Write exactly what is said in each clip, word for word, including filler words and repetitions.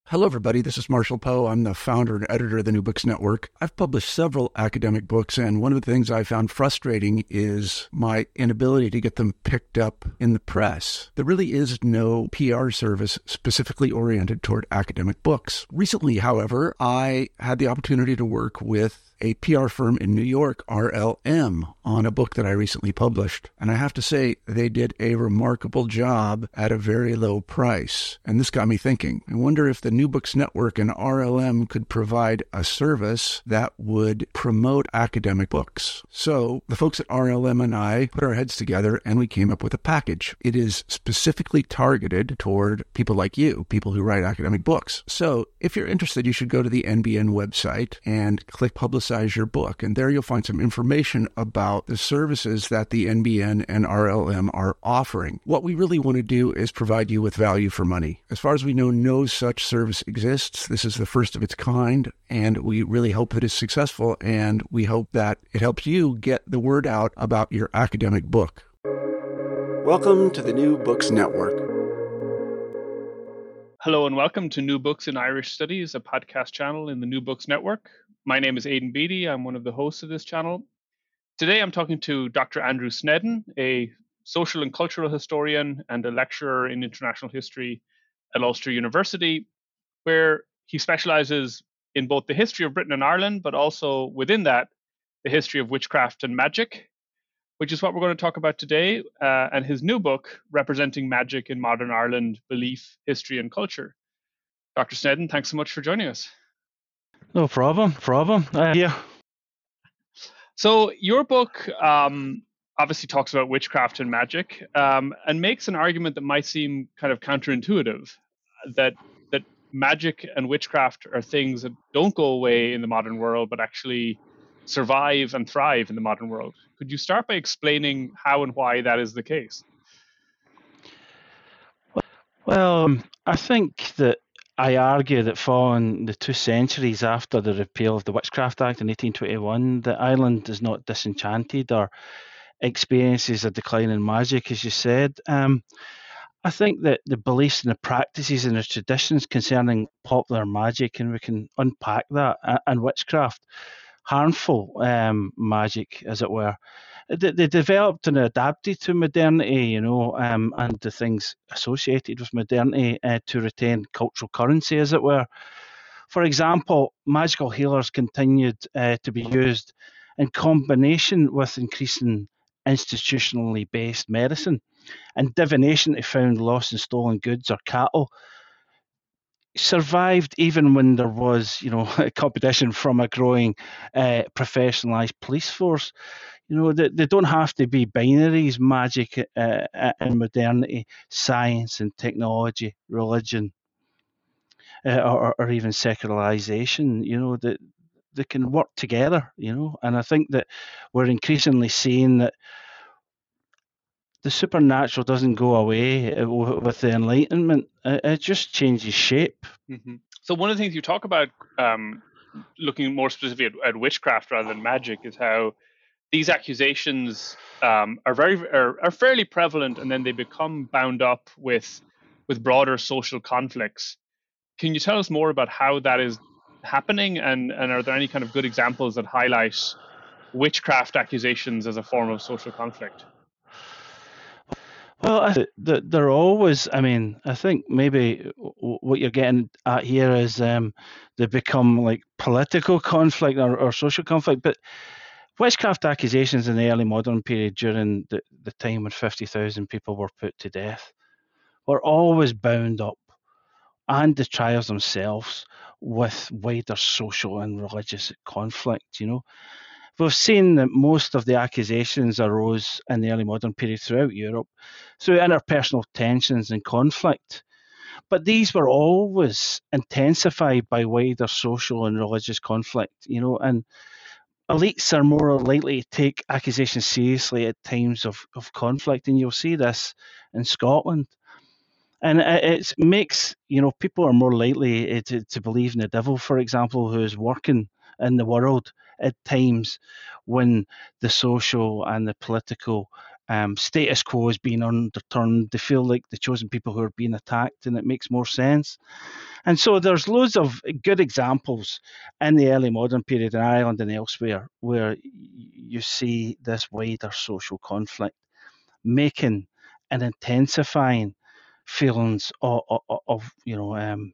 Hello, everybody. This is Marshall Poe. I'm the founder and editor of the New Books Network. I've published several academic books, and one of the things I found frustrating is my inability to get them picked up in the press. There really is no P R service specifically oriented toward academic books. Recently, however, I had the opportunity to work with a P R firm in New York, R L M, on a book that I recently published. And I have to say, they did a remarkable job at a very low price. And this got me thinking. I wonder if the New Books Network and R L M could provide a service that would promote academic books. So the folks at R L M and I put our heads together and we came up with a package. It is specifically targeted toward people like you, people who write academic books. So if you're interested, you should go to the N B N website and click Publicize your book. And there you'll find some information about the services that the N B N and R L M are offering. What we really want to do is provide you with value for money. As far as we know, no such service exists. This is the first of its kind, and we really hope that it's successful, and we hope that it helps you get the word out about your academic book. Welcome to the New Books Network. Hello and welcome to New Books in Irish Studies, a podcast channel in the New Books Network. My name is Aidan Beattie. I'm one of the hosts of this channel. Today I'm talking to Doctor Andrew Snedden, a social and cultural historian and a lecturer in international history at Ulster University, where he specializes in both the history of Britain and Ireland, but also within that, the history of witchcraft and magic, which is what we're going to talk about today, uh, and his new book, Representing Magic in Modern Ireland, Belief, History and Culture. Doctor Snedden, thanks so much for joining us. No problem, problem. Uh, yeah. So your book um, obviously talks about witchcraft and magic um, and makes an argument that might seem kind of counterintuitive, that that magic and witchcraft are things that don't go away in the modern world, but actually survive and thrive in the modern world. Could you start by explaining how and why that is the case? Well, um, I think that I argue that following the two centuries after the repeal of the Witchcraft Act in eighteen twenty-one, that Ireland is not disenchanted or experiences a decline in magic, as you said. Um, I think that the beliefs and the practices and the traditions concerning popular magic, and we can unpack that, and witchcraft, harmful um, magic, as it were, they, they developed and adapted to modernity, you know, um, and the things associated with modernity uh, to retain cultural currency, as it were. For example, magical healers continued uh, to be used in combination with increasing institutionally based medicine, and divination to found lost and stolen goods or cattle survived even when there was, you know, competition from a growing uh, professionalized police force. You know, they, they don't have to be binaries, magic uh, and modernity, science and technology, religion, uh, or, or even secularization. You know, that they, they can work together, you know, and I think that we're increasingly seeing that the supernatural doesn't go away with the Enlightenment. It just changes shape. Mm-hmm. So one of the things you talk about, um, looking more specifically at, at witchcraft rather than magic, is how these accusations um, are very are, are fairly prevalent, and then they become bound up with with broader social conflicts. Can you tell us more about how that is happening, and, and are there any kind of good examples that highlight witchcraft accusations as a form of social conflict? Well, I th- that they're always. I mean, I think maybe w- what you're getting at here is um, they become like political conflict or, or social conflict. But witchcraft accusations in the early modern period, during the, the time when fifty thousand people were put to death, were always bound up, and the trials themselves, with wider social and religious conflict. You know. We've seen that most of the accusations arose in the early modern period throughout Europe through interpersonal tensions and conflict. But these were always intensified by wider social and religious conflict, you know, and elites are more likely to take accusations seriously at times of, of conflict, and you'll see this in Scotland. And it, it makes, you know, people are more likely to, to believe in the devil, for example, who is working in the world at times when the social and the political um, status quo is being underturned. They feel like the chosen people who are being attacked, and it makes more sense. And so there's loads of good examples in the early modern period in Ireland and elsewhere where you see this wider social conflict making and intensifying feelings of, of, of you know um,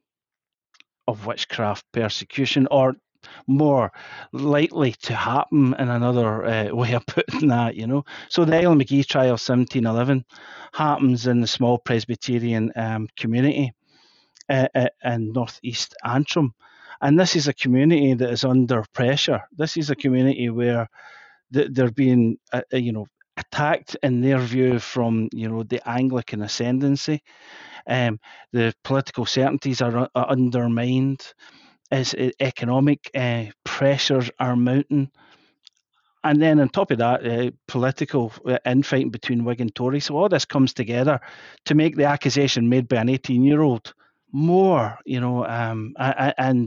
of witchcraft persecution, or more likely to happen in another uh, way of putting that, you know. So the Eileen McGee trial, seventeen eleven, happens in the small Presbyterian um, community uh, uh, in northeast Antrim. And this is a community that is under pressure. This is a community where th- they're being, uh, uh, you know, attacked in their view from, you know, the Anglican ascendancy. Um, the political certainties are uh, undermined. As uh, economic uh, pressures are mounting. And then on top of that, uh, political uh, infighting between Whig and Tory. So all this comes together to make the accusation made by an eighteen-year-old more, you know, um, and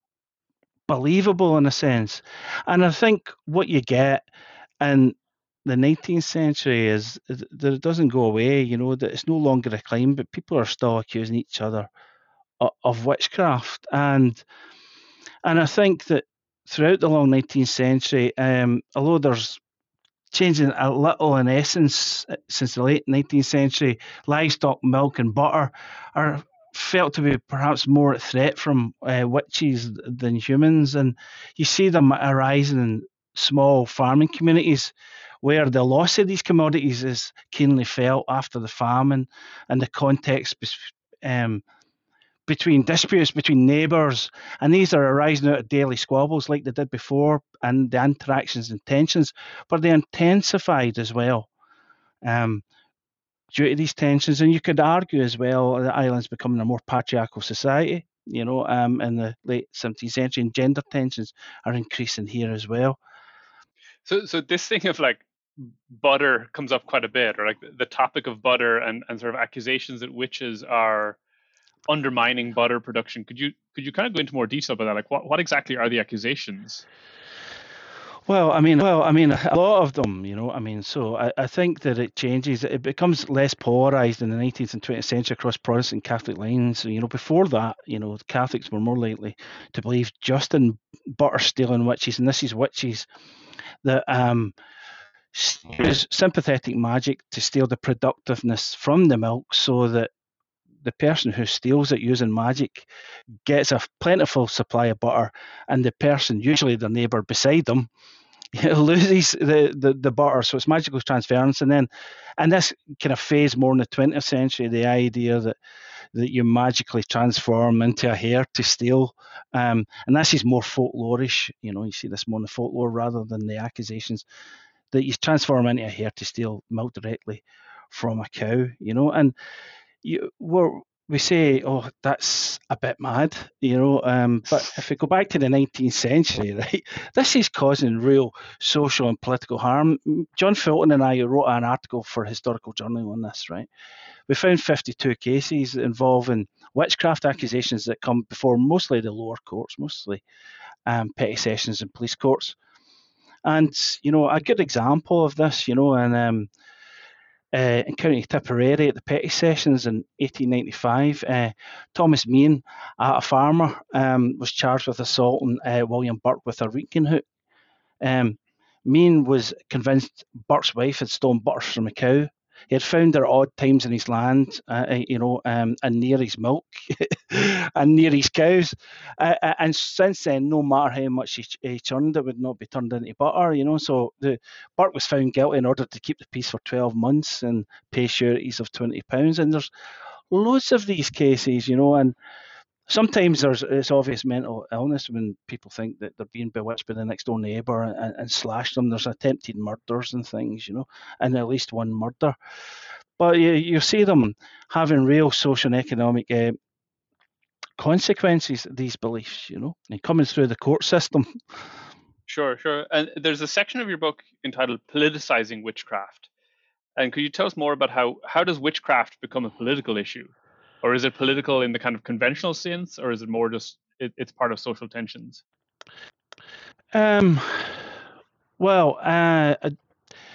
believable in a sense. And I think what you get in the nineteenth century is that it doesn't go away, you know, that it's no longer a crime, but people are still accusing each other of, of witchcraft. And and I think that throughout the long nineteenth century, um, although there's changing a little in essence since the late nineteenth century, livestock, milk, and butter are felt to be perhaps more at threat from uh, witches than humans. And you see them arising in small farming communities where the loss of these commodities is keenly felt after the famine, and the context um, between disputes between neighbours, and these are arising out of daily squabbles like they did before, and the interactions and tensions, but they intensified as well um, due to these tensions. And you could argue as well that Ireland's becoming a more patriarchal society, you know, um, in the late seventeenth century, and gender tensions are increasing here as well. So, so this thing of like butter comes up quite a bit, or like the topic of butter and, and sort of accusations that witches are undermining butter production. Could you could you kind of go into more detail about that? Like, what, what exactly are the accusations? Well, I mean, well, I mean, a lot of them, you know. I mean, so I, I think that it changes. It becomes less polarized in the nineteenth and twentieth century across Protestant and Catholic lines. So, you know, before that, you know, Catholics were more likely to believe just in butter stealing witches, and this is witches that um use sympathetic magic to steal the productiveness from the milk, so that the person who steals it using magic gets a plentiful supply of butter, and the person, usually the neighbour beside them, loses the, the, the butter. So it's magical transference. And then, and this kind of phase more in the twentieth century, the idea that that you magically transform into a hare to steal. Um, and this is more folklorish, you know, you see this more in the folklore rather than the accusations, that you transform into a hare to steal milk directly from a cow, you know. And you we're, we say, oh, that's a bit mad, you know. Um, but if we go back to the nineteenth century, right, this is causing real social and political harm. John Fulton and I wrote an article for Historical Journal on this, right? We found fifty-two cases involving witchcraft accusations that come before mostly the lower courts, mostly um, petty sessions and police courts. And, you know, a good example of this, you know, and um, Uh, in County Tipperary at the petty sessions in eighteen ninety-five. Uh, Thomas Meehan, a farmer, um, was charged with assaulting uh, William Burke with a reeking hook. Um, Meehan was convinced Burke's wife had stolen butter from a cow. He had found her odd times in his land, uh, you know, um, and near his milk and near his cows. Uh, and since then, no matter how much he, he churned, it would not be turned into butter, you know. So the Burke was found guilty in order to keep the peace for twelve months and pay sureties of twenty pounds. And there's loads of these cases, you know, and sometimes there's it's obvious mental illness when people think that they're being bewitched by the next door neighbour and, and slash them. There's attempted murders and things, you know, and at least one murder. But you, you see them having real social and economic uh, consequences, these beliefs, you know, and coming through the court system. Sure, sure. And there's a section of your book entitled Politicizing Witchcraft. And could you tell us more about how, how does witchcraft become a political issue? Or is it political in the kind of conventional sense, or is it more just it, it's part of social tensions? Um, well, uh,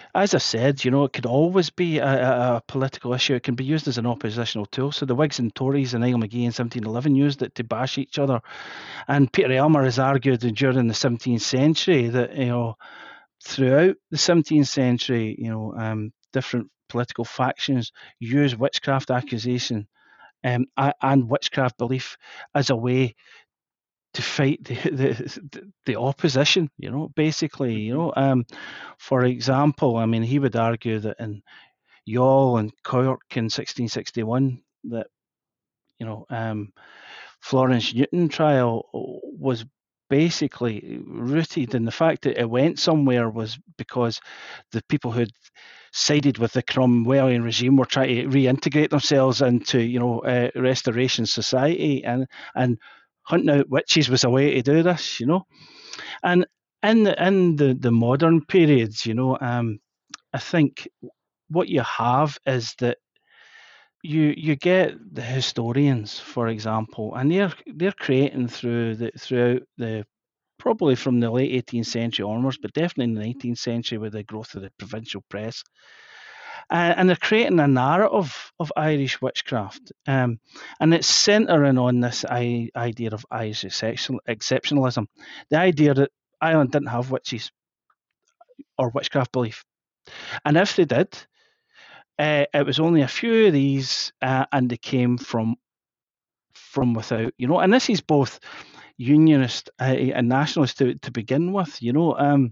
as I said, you know, it could always be a, a, a political issue. It can be used as an oppositional tool. So the Whigs and Tories and Niall Magee in seventeen eleven used it to bash each other. And Peter Aylmer has argued during the seventeenth century that, you know, throughout the seventeenth century, you know, um, different political factions use witchcraft accusation um, and witchcraft belief as a way to fight the, the the opposition, you know, basically, you know. Um, for example, I mean, he would argue that in Youghal and Cork in sixteen sixty-one, that, you know, um, Florence Newton trial was basically rooted in the fact that it went somewhere was because the people who'd sided with the Cromwellian regime were trying to reintegrate themselves into, you know, uh, Restoration society, and and hunting out witches was a way to do this, you know. And in the in the, the modern periods, you know, um, I think what you have is that you you get the historians, for example, and they're they're creating through the throughout the probably from the late eighteenth century onwards, but definitely in the nineteenth century with the growth of the provincial press. Uh, and they're creating a narrative of Irish witchcraft, um, and it's centering on this I- idea of Irish exception- exceptionalism, the idea that Ireland didn't have witches or witchcraft belief, and if they did, uh, it was only a few of these, uh, and they came from from without, you know. And this is both unionist uh, and nationalist to, to begin with, you know. Um,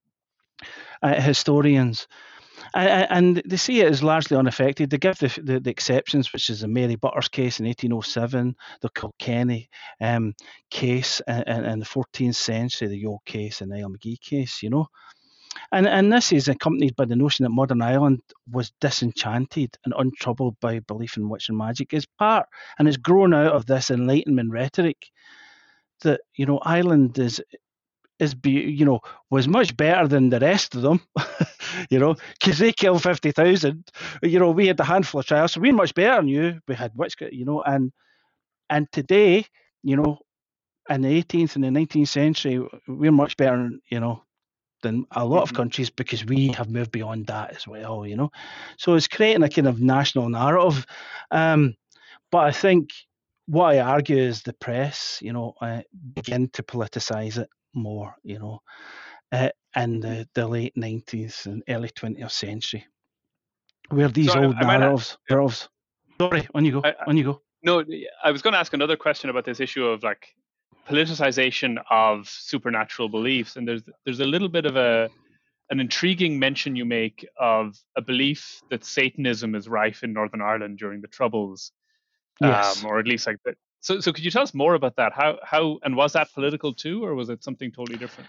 uh, historians. And they see it as largely unaffected. They give the, the, the exceptions, which is the Mary Butters case in eighteen oh seven, the Kilkenny um, case in, in the fourteenth century, the Youghal case and the Niall Magee case, you know. And, and this is accompanied by the notion that modern Ireland was disenchanted and untroubled by belief in witch and magic. It's part, and it's grown out of this Enlightenment rhetoric that, you know, Ireland is is be you know was much better than the rest of them, you know, because they killed fifty thousand. You know, we had a handful of trials, so we're much better than you. We had witchcraft, you know, and and today, you know, in the eighteenth and the nineteenth century, we're much better, you know, than a lot mm-hmm. of countries because we have moved beyond that as well, you know. So it's creating a kind of national narrative. Um, but I think what I argue is the press, you know, uh, begin to politicize it more, you know, uh, in the, the late nineteenth and early twentieth century, where these so old I, I narratives, have, narratives. Sorry, on you go, I, on you go. No, I was going to ask another question about this issue of like politicization of supernatural beliefs, and there's there's a little bit of a an intriguing mention you make of a belief that Satanism is rife in Northern Ireland during the Troubles, yes, um, or at least like that. So, so could you tell us more about that? How, how, and was that political too, or was it something totally different?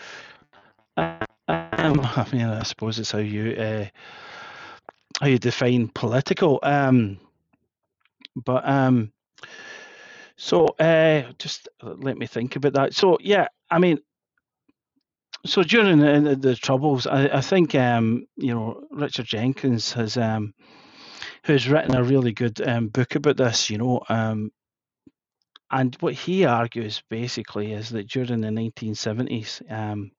Um, I mean, I suppose it's how you uh, how you define political. Um, but um, so uh, just let me think about that. So yeah, I mean, so during the, the Troubles, I, I think um, you know, Richard Jenkins has um, who's written a really good um, book about this. You know. Um, And what he argues basically is that during the nineteen seventies, um,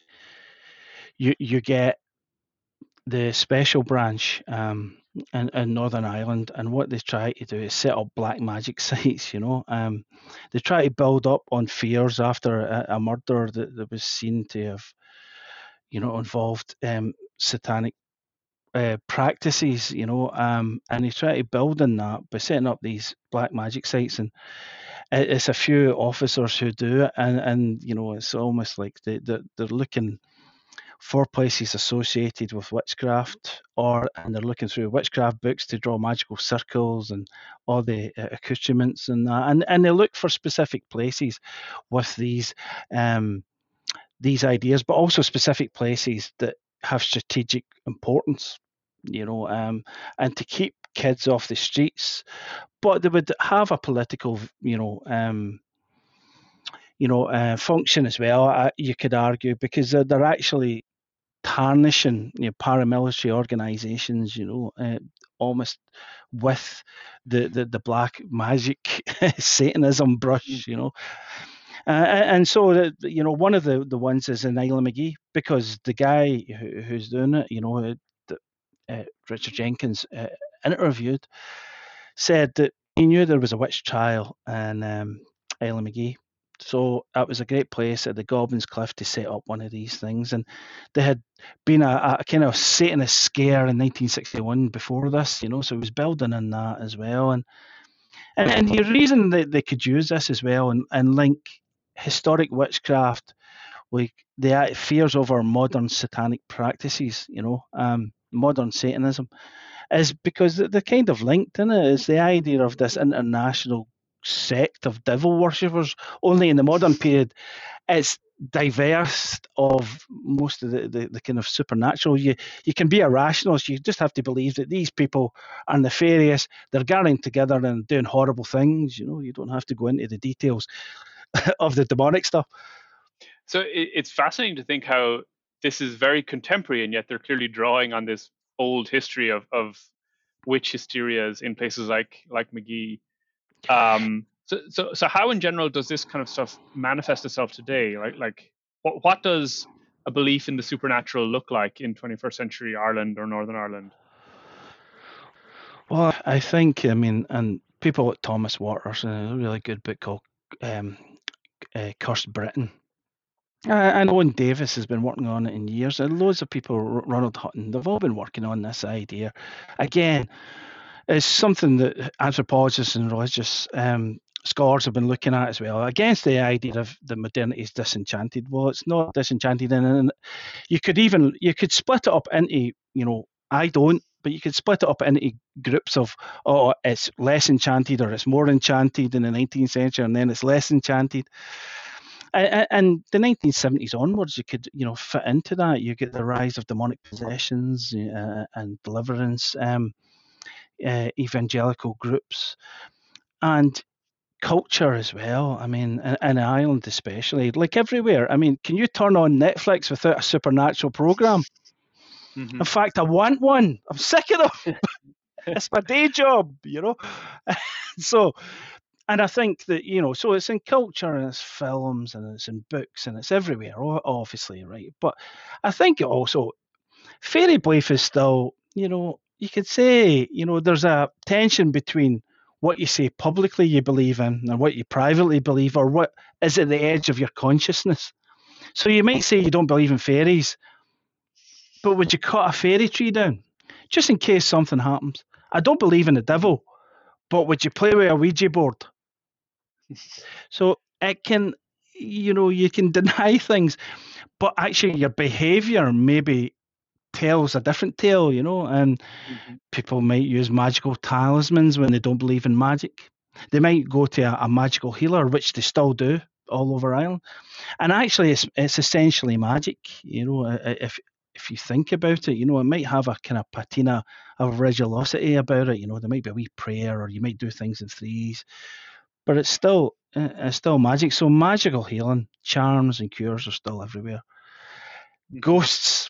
you you get the special branch um, in, in Northern Ireland, and what they try to do is set up black magic sites. You know, um, they try to build up on fears after a, a murder that, that was seen to have, you know, involved um, satanic uh, practices. You know, um, and they try to build on that by setting up these black magic sites, and it's a few officers who do it, and, and you know, it's almost like they, they're, they're looking for places associated with witchcraft, or and they're looking through witchcraft books to draw magical circles and all the uh, accoutrements and that, and and they look for specific places with these um, these ideas, but also specific places that have strategic importance, you know, um, and to keep kids off the streets. But they would have a political, you know, um, you know, uh, function as well. Uh, you could argue because they're, they're actually tarnishing, you know, paramilitary organisations, you know, uh, almost with the, the the black magic Satanism brush, you know. Uh, and so, the, you know, one of the, the ones is in Isla McGee, because the guy who, who's doing it, you know, uh, uh, Richard Jenkins uh, interviewed, said that he knew there was a witch trial in um, Isla McGee. So it was a great place at the Goblins Cliff to set up one of these things. And there had been a, a kind of Satanist scare in nineteen sixty-one before this, you know, so he was building in that as well. And and, and the reason that they could use this as well and, and link historic witchcraft with the fears over modern satanic practices, you know, um, modern Satanism, is because they're kind of linked, in it? It's the idea of this international sect of devil worshippers. Only in the modern period, it's diverse of most of the, the, the kind of supernatural. You you can be a rationalist. You just have to believe that these people are nefarious. They're gathering together and doing horrible things. You know, you don't have to go into the details of the demonic stuff. So it, it's fascinating to think how this is very contemporary, and yet they're clearly drawing on this old history of, of witch hysterias in places like like McGee. Um, so, so, so how in general does this kind of stuff manifest itself today? Right? Like, what what does a belief in the supernatural look like in twenty-first century Ireland or Northern Ireland? Well, I think, I mean, and people like Thomas Waters, a really good book called um, uh, Cursed Britain. Uh, and Owen Davis has been working on it in years, and loads of people, Ronald Hutton, they've all been working on this idea. Again, it's something that anthropologists and religious um, scholars have been looking at as well, against the idea of the modernity is disenchanted. Well, it's not disenchanted, and you could even you could split it up into, you know, I don't, but you could split it up into groups of, oh, it's less enchanted or it's more enchanted in the nineteenth century, and then it's less enchanted. And, and the nineteen seventies onwards, you could, you know, fit into that. You get the rise of demonic possessions uh, and deliverance, um, uh, evangelical groups, and culture as well. I mean, in, in Ireland especially, like everywhere. I mean, can you turn on Netflix without a supernatural program? Mm-hmm. In fact, I want one. I'm sick of them. It's my day job, you know. So, and I think that, you know, so it's in culture and it's films and it's in books and it's everywhere, obviously, right? But I think also fairy belief is still, you know, you could say, you know, there's a tension between what you say publicly you believe in and what you privately believe, or what is at the edge of your consciousness. So you might say you don't believe in fairies, but would you cut a fairy tree down just in case something happens? I don't believe in the devil, but would you play with a Ouija board? So it can, you know, you can deny things, but actually your behavior maybe tells a different tale, you know, and mm-hmm. people might use magical talismans when they don't believe in magic. They might go to a, a magical healer, which they still do all over Ireland. And actually, it's it's essentially magic, you know, if if you think about it, you know, it might have a kind of patina of religiosity about it, you know, there might be a wee prayer, or you might do things in threes, but it's still it's still magic. So magical healing, charms and cures are still everywhere. Mm-hmm. Ghosts,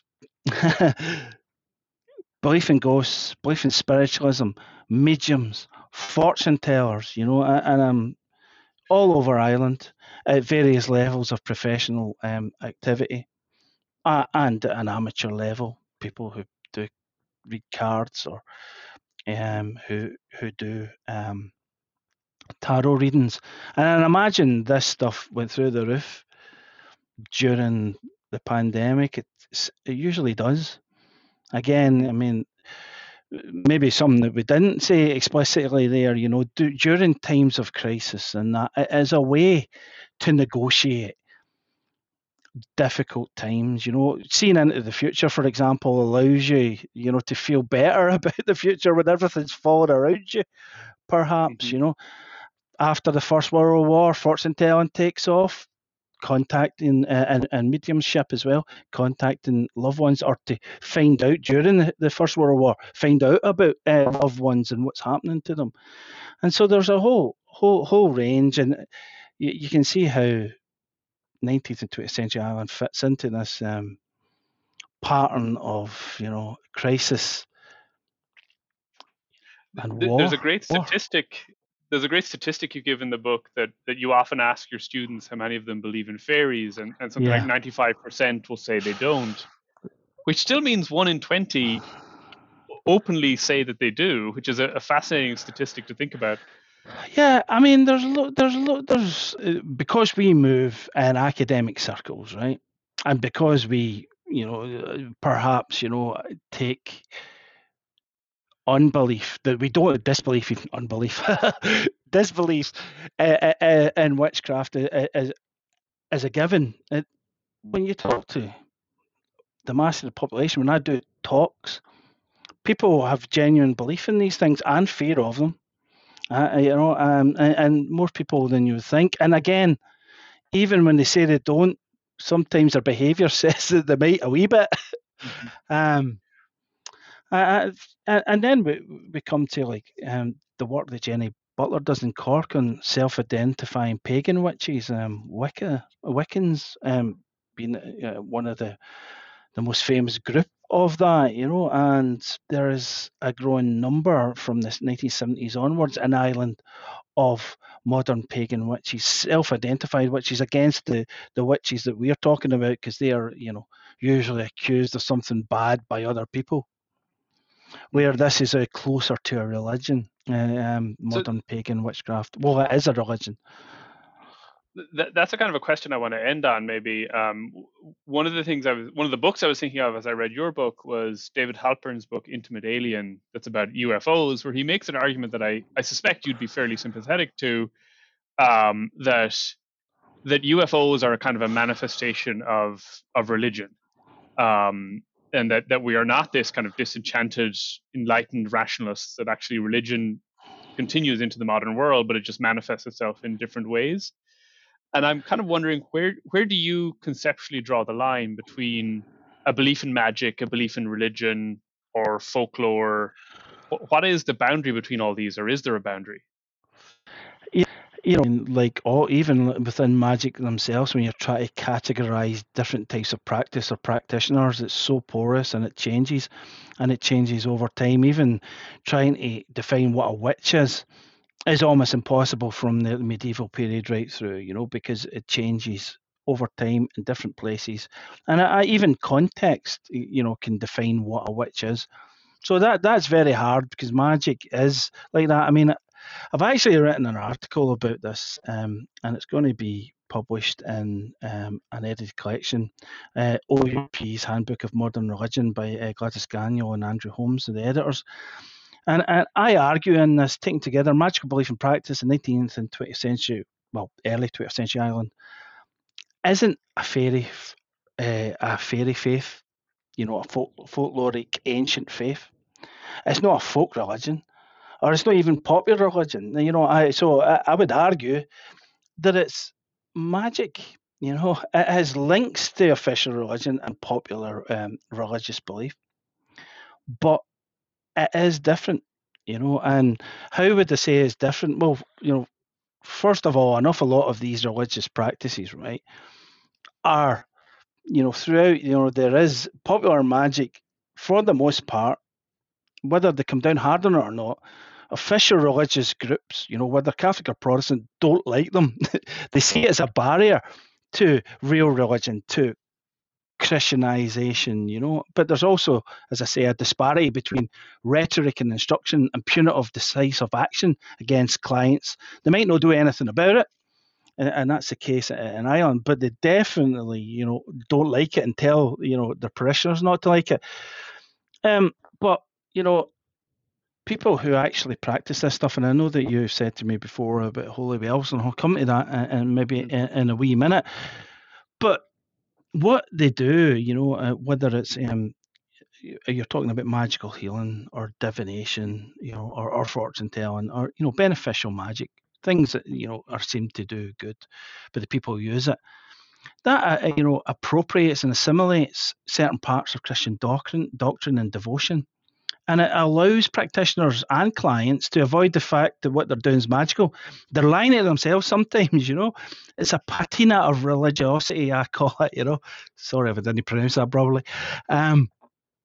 belief in ghosts, belief in spiritualism, mediums, fortune tellers, you know, and um, all over Ireland at various levels of professional um, activity, uh, and at an amateur level, people who do read cards, or um, who who do um, tarot readings. And I imagine this stuff went through the roof during the pandemic. It's, it usually does. Again, I mean, maybe something that we didn't say explicitly there, you know, do, during times of crisis, and that it is a way to negotiate difficult times. You know, seeing into the future, for example, allows you, you know, to feel better about the future when everything's falling around you, perhaps. Mm-hmm. You know, after the First World War, fortune telling takes off, contacting uh, and, and mediumship as well, contacting loved ones, or to find out during the, the First World War, find out about uh, loved ones and what's happening to them. And so there's a whole whole whole range, and you, you can see how nineteenth and twentieth century Ireland fits into this um, pattern of, you know, crisis and war. There's a great statistic. there's a great statistic you give in the book that that you often ask your students how many of them believe in fairies, and, and something Yeah. like ninety-five percent will say they don't, which still means one in twenty openly say that they do, which is a, a fascinating statistic to think about. Yeah, I mean, there's a lot, there's a lot, there's uh, because we move in academic circles, right, and because we, you know, uh, perhaps, you know, take unbelief that we don't disbelief, even unbelief, disbelief uh, uh, in witchcraft as as a given. It, when you talk to the mass of the population, when I do talks, people have genuine belief in these things and fear of them. Uh, you know, um, and, and more people than you would think. And again, even when they say they don't, sometimes their behaviour says that they might a wee bit. Mm-hmm. um, uh, and then we, we come to like um, the work that Jenny Butler does in Cork on self-identifying pagan witches, um, Wicca, Wiccans, um, being uh, one of the the most famous group of that, you know, and there is a growing number from the nineteen seventies onwards in Ireland of modern pagan witches, self-identified witches, against the, the witches that we're talking about, because they are, you know, usually accused of something bad by other people, where this is a closer to a religion, uh, um, modern so, pagan witchcraft. Well, it is a religion. Th- that's a kind of a question I want to end on. Maybe um, one of the things I was, one of the books I was thinking of as I read your book was David Halpern's book Intimate Alien, that's about U F Os, where he makes an argument that I, I suspect you'd be fairly sympathetic to, um, that that U F Os are a kind of a manifestation of of religion, um, and that that we are not this kind of disenchanted, enlightened rationalists. That actually religion continues into the modern world, but it just manifests itself in different ways. And I'm kind of wondering, where where do you conceptually draw the line between a belief in magic, a belief in religion, or folklore? What is the boundary between all these, or is there a boundary? Yeah, you know, like all, even within magic themselves, when you're trying to categorize different types of practice or practitioners, it's so porous and it changes, and it changes over time. Even trying to define what a witch is is almost impossible from the medieval period right through, you know, because it changes over time in different places. And I, I, even context, you know, can define what a witch is. So that that's very hard, because magic is like that. I mean, I've actually written an article about this, um, and it's going to be published in um, an edited collection, uh, O U P's Handbook of Modern Religion by uh, Gladys Gagnon and Andrew Holmes, the editors. And, and I argue in this, taking together magical belief and practice in nineteenth and twentieth century, well, early twentieth century Ireland, isn't a fairy, uh, a fairy faith, you know, a folk, folkloric ancient faith. It's not a folk religion, or it's not even popular religion. You know, I so I, I would argue that it's magic. You know, it has links to official religion and popular um, religious belief, but it is different, you know. And how would I say it's different? Well, you know, first of all, an awful lot of these religious practices, right, are, you know, throughout, you know, there is popular magic for the most part, whether they come down hard on it or not. Official religious groups, you know, whether Catholic or Protestant, don't like them. They see it as a barrier to real religion, to Christianization, you know. But there's also, as I say, a disparity between rhetoric and instruction and punitive, decisive action against clients. They might not do anything about it, and, and that's the case in Ireland, but they definitely, you know, don't like it and tell, you know, their parishioners not to like it. Um, but, you know, people who actually practice this stuff, and I know that you've said to me before about Holy Wells, and I'll come to that and maybe in, in a wee minute. But what they do, you know, uh, whether it's um, you're talking about magical healing or divination, you know, or, or fortune telling, or, you know, beneficial magic, things that, you know, are seem to do good, but the people who use it, that uh, you know, appropriates and assimilates certain parts of Christian doctrine, doctrine and devotion. And it allows practitioners and clients to avoid the fact that what they're doing is magical. They're lying to themselves sometimes, you know. It's a patina of religiosity, I call it, you know. Sorry if I didn't pronounce that properly. Um,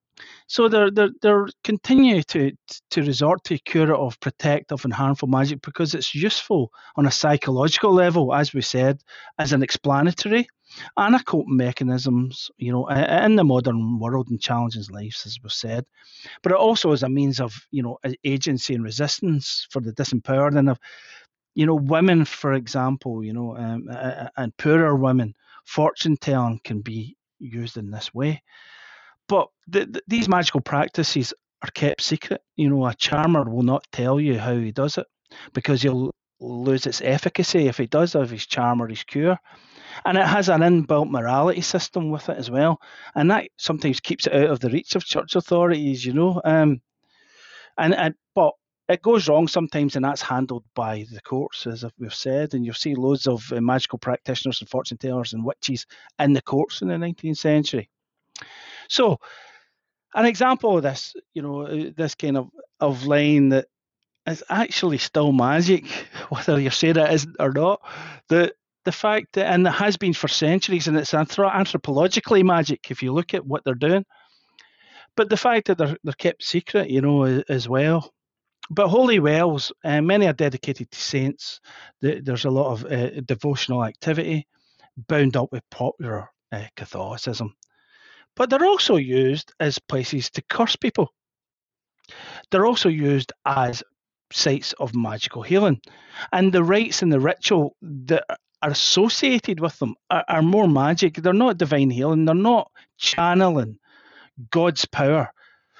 So they're, they're, they're continue to, to resort to curative, protective and harmful magic because it's useful on a psychological level, as we said, as an explanatory and a coping mechanisms, you know, in the modern world and challenging lives, as we've said. But it also is a means of, you know, agency and resistance for the disempowered and of, you know, women, for example, you know, um, and poorer women, fortune telling can be used in this way. But the, the, these magical practices are kept secret. You know, a charmer will not tell you how he does it because he'll lose its efficacy if he does have his charm or his cure. And it has an inbuilt morality system with it as well. And that sometimes keeps it out of the reach of church authorities, you know. Um, and, and But it goes wrong sometimes, and that's handled by the courts, as we've said. And you'll see loads of uh, magical practitioners and fortune tellers and witches in the courts in the nineteenth century. So, an example of this, you know, this kind of, of line that is actually still magic, whether you're saying it isn't or not. The the fact that, and it has been for centuries, and it's anthropologically magic if you look at what they're doing. But the fact that they're they're kept secret, you know, as well. But holy wells, uh, many are dedicated to saints. There's a lot of uh, devotional activity bound up with popular uh, Catholicism. But they're also used as places to curse people. They're also used as sites of magical healing. And the rites and the ritual that are associated with them are, are more magic. They're not divine healing. They're not channeling God's power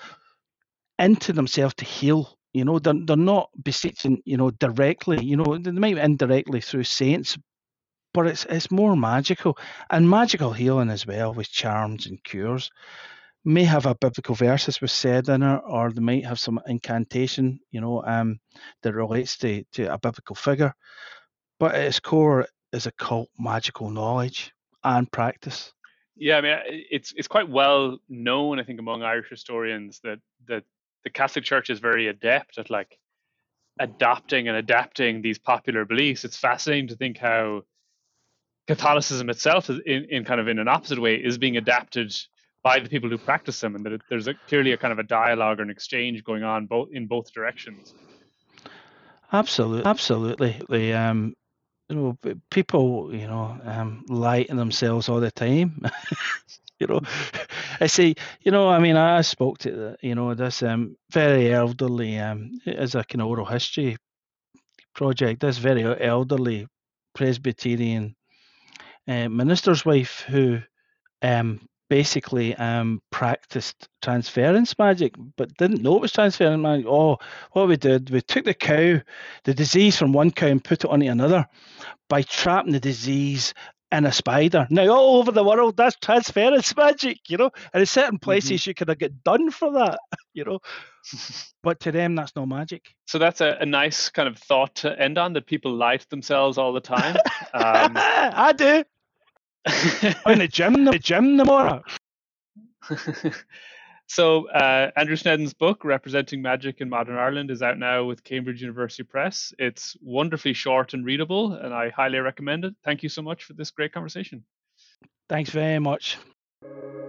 into themselves to heal. You know, they're, they're not beseeching, you know, directly. You know, they might be indirectly through saints, but it's it's more magical. And magical healing as well, with charms and cures, may have a biblical verse, as was said in it, or they might have some incantation, you know, um, that relates to, to a biblical figure. But at its core is occult magical knowledge and practice. Yeah, I mean, it's it's quite well known, I think, among Irish historians that that the Catholic Church is very adept at like adopting and adapting these popular beliefs. It's fascinating to think how Catholicism itself, is in, in kind of in an opposite way, is being adapted by the people who practice them, and that it, there's a, clearly a kind of a dialogue or an exchange going on both in both directions. Absolutely, absolutely. The um, you know, people, you know, um, lie to themselves all the time. You know, I say, you know, I mean, I spoke to, the, you know, this um, very elderly, um, as a kind of oral history project, this very elderly Presbyterian uh, minister's wife who um, basically um, practiced transference magic, but didn't know it was transference magic. Oh, what we did, we took the cow, the disease from one cow and put it onto another by trapping the disease in a spider. Now, all over the world, that's transference magic, you know, and in certain places mm-hmm. you could have get done for that, you know, but to them, that's no magic. So that's a, a nice kind of thought to end on, that people lie to themselves all the time. Um, I do. In the gym, the gym, the more. So uh, Andrew Snedden's book, Representing Magic in Modern Ireland, is out now with Cambridge University Press. It's wonderfully short and readable, and I highly recommend it. Thank you so much for this great conversation. Thanks very much.